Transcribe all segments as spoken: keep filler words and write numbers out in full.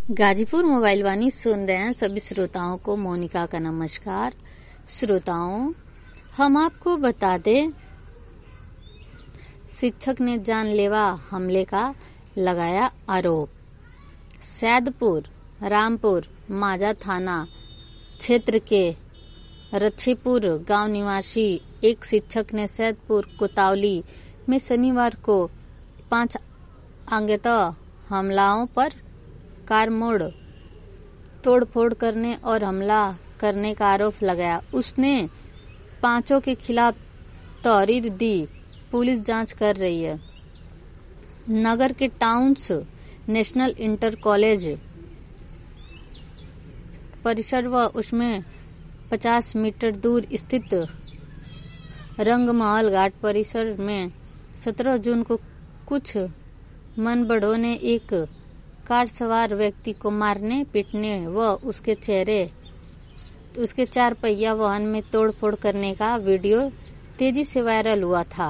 Ghazipur mobile वाणी सुन रहे हैं सभी श्रोताओं को मोनिका का नमस्कार। श्रोताओं, हम आपको बता दें, शिक्षक ने जानलेवा हमले का लगाया आरोप। सैदपुर रामपुर माजा थाना क्षेत्र के रच्छीपुर गांव निवासी एक शिक्षक ने सैदपुर कोतवाली में शनिवार को पांच अज्ञात हमलाओं पर कार मोड़ तोड़फोड़ करने और हमला करने का आरोप लगाया। उसने पांचों के खिलाफ तहरीर दी। पुलिस जांच कर रही है। नगर के टाउन्स नेशनल इंटर कॉलेज परिसर व उसमें पचास मीटर दूर स्थित रंगमहल घाट परिसर में सत्रह जून को कुछ मनबड़ों ने एक कार सवार व्यक्ति को मारने, पीटने व उसके चेहरे उसके चार पहिया वाहन में तोड़फोड़ करने का वीडियो तेजी से वायरल हुआ था।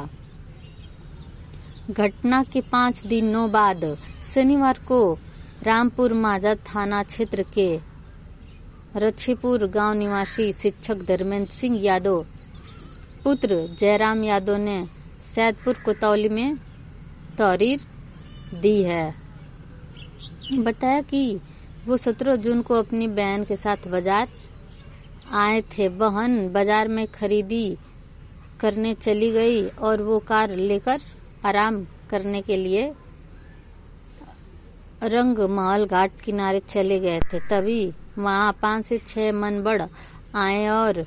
घटना के पांच दिनों बाद शनिवार को रामपुर माजा थाना क्षेत्र के रच्छीपुर गांव निवासी शिक्षक धर्मेंद्र सिंह यादव पुत्र जयराम यादव ने सैदपुर कोतवाली में तहरीर दी है। बताया कि वो सत्रह जून को अपनी बहन के साथ बाजार आए थे। बहन बाजार में खरीदी करने चली गई और वो कार लेकर आराम करने के लिए रंगमहल घाट किनारे चले गए थे। तभी वहां पांच से छह मनबड़ आए और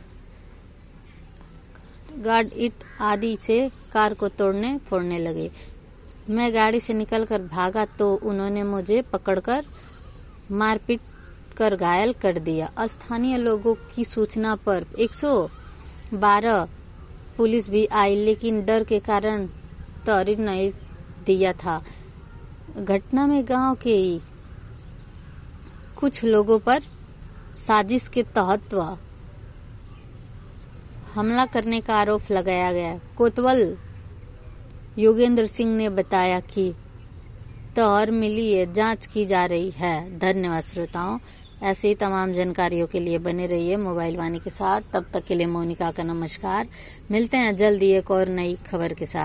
गार्ड ईंट आदि से कार को तोड़ने फोड़ने लगे। मैं गाड़ी से निकलकर भागा तो उन्होंने मुझे पकड़कर मारपीट कर घायल कर दिया। स्थानीय लोगों की सूचना पर एक सौ बारह पुलिस भी आई, लेकिन डर के कारण तहरीर नहीं दिया था। घटना में गांव के ही कुछ लोगों पर साजिश के तहत हमला करने का आरोप लगाया गया। कोतवाल योगेंद्र सिंह ने बताया कि तहरीर मिली है, जांच की जा रही है। धन्यवाद श्रोताओं, ऐसे ही तमाम जानकारियों के लिए बने रहिए मोबाइल वाणी के साथ। तब तक के लिए मोनिका का नमस्कार। मिलते हैं जल्दी एक और नई खबर के साथ।